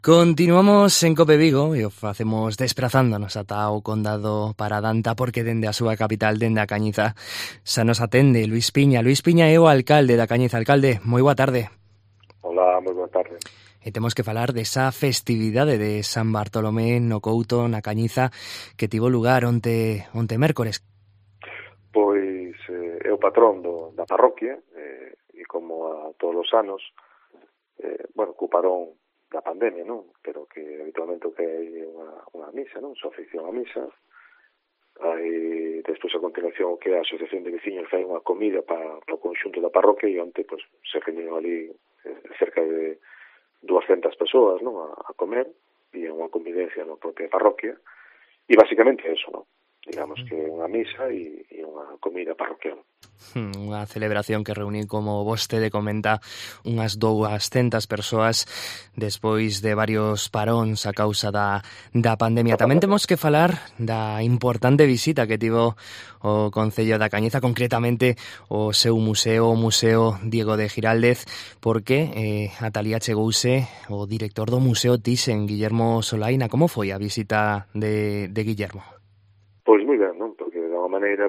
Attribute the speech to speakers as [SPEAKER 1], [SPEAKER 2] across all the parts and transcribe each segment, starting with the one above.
[SPEAKER 1] Continuamos en Cope Vigo e o facemos desplazándonos ata o condado Paradanta porque dende a súa capital, dende a Cañiza, xa nos atende Luís Piña. Luís Piña é o alcalde da Cañiza. Alcalde, moi boa tarde.
[SPEAKER 2] Hola, moi boa tarde.
[SPEAKER 1] E temos que falar desa festividade de San Bartolomé no Couto, na Cañiza, que tivo lugar onte mércores.
[SPEAKER 2] Pois é o patrón da parroquia e como a todos os anos, ocuparon da pandemia, non? Pero que habitualmente o que hai unha misa, non? Se oficia unha misa. Hai, despois a continuación, o que a Asociación de Veciños fai unha comida para o conxunto da parroquia e onte pues, se reuniron ali cerca de 200 persoas, non? A comer e unha convivencia na propia parroquia e basicamente eso, non? Digamos que unha misa e unha comida parroquial.
[SPEAKER 1] Unha celebración que reuniu, como vostede comenta, unhas 200 persoas despois de varios paróns a causa da pandemia. Tamén temos que falar da importante visita que tivo o Concello da Cañiza, concretamente o seu museo, o Museo Diego de Giraldez, porque ata alí achegouse o director do Museo Thyssen, Guillermo Solaina. Como foi a visita de Guillermo?
[SPEAKER 2] Pois moi ben, non? Porque de alguma maneira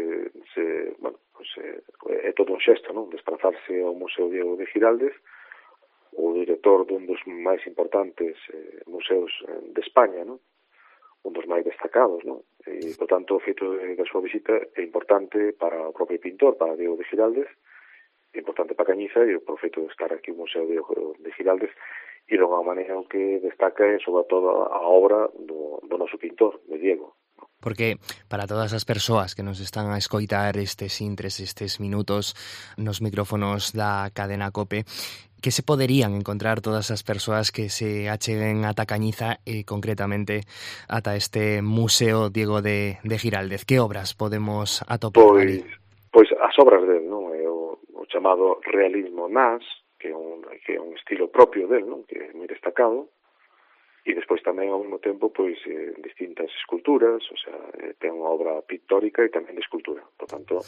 [SPEAKER 2] é todo un xesto, non? Desplazarse ao Museo Diego de Giraldez, o director dun dos máis importantes museos de España, non? Un dos máis destacados, non? E, por tanto, o feito da súa visita é importante para o propio pintor, para Diego de Giraldez, é importante para Cañiza e o feito de estar aquí o Museo Diego de Giraldez e de alguma maneira o que destaca é sobre todo a obra do noso pintor, de Diego.
[SPEAKER 1] Porque para todas as persoas que nos están a escoitar estes intres, estes minutos nos micrófonos da cadena COPE, que se poderían encontrar todas as persoas que se acheguen ata Cañiza e concretamente ata este Museo Diego de Giraldez? Que obras podemos atopar ali?
[SPEAKER 2] Pois as obras del, non? É o chamado realismo nas, que é un estilo propio del, non? Que é moi destacado. E despois tamén ao mesmo tempo pois distintas esculturas, o sea, ten unha obra pictórica e tamén de escultura. Por tanto,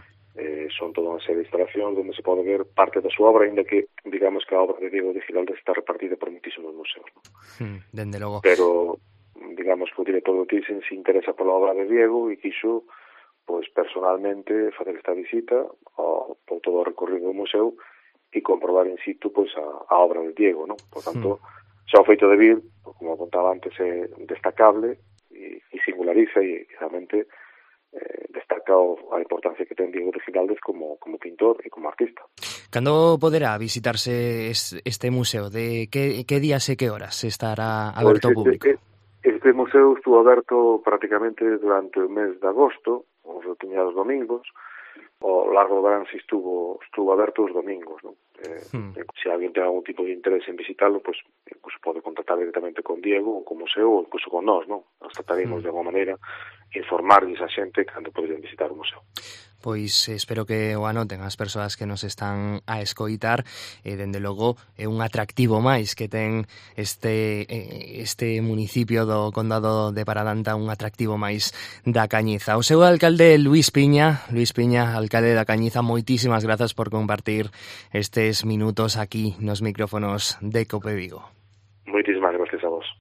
[SPEAKER 2] son toda unha serie de instalacións onde se pode ver parte da súa obra, ainda que digamos que a obra de Diego de Giraldez está repartida por moitísimos museos.
[SPEAKER 1] Dende logo.
[SPEAKER 2] Pero digamos que o director do Thyssen se interesa pola obra de Diego e quixo pois personalmente facer esta visita por todo o recorrido do museo e comprobar in situ pois a obra de Diego, non? Por tanto, xa o feito de vir, como apuntaba antes, é destacable e singulariza e realmente destaca a importancia que ten Diego de Giraldez como pintor e como artista.
[SPEAKER 1] Cando poderá visitarse este museo? De que días e que horas estará aberto ao público?
[SPEAKER 2] Este museo estuvo aberto prácticamente durante o mes de agosto, os determinados domingos. O largo do verán se estuvo aberto os domingos, non? Se alguén ten algún tipo de interés en visitarlo, pues incluso pode contactar directamente con Diego ou con o museo ou incluso con nós, non? Nos trataremos de alguma maneira informarlles a xente cando poden visitar o museo.
[SPEAKER 1] Pois espero que o anoten as persoas que nos están a escoitar e, dende logo, é un atractivo máis que ten este municipio do condado de Paradanta, un atractivo máis da Cañiza. O seu alcalde Luís Piña, alcalde da Cañiza, moitísimas grazas por compartir estes minutos aquí nos micrófonos de Cope Vigo.
[SPEAKER 2] Moitísimas gracias a vos.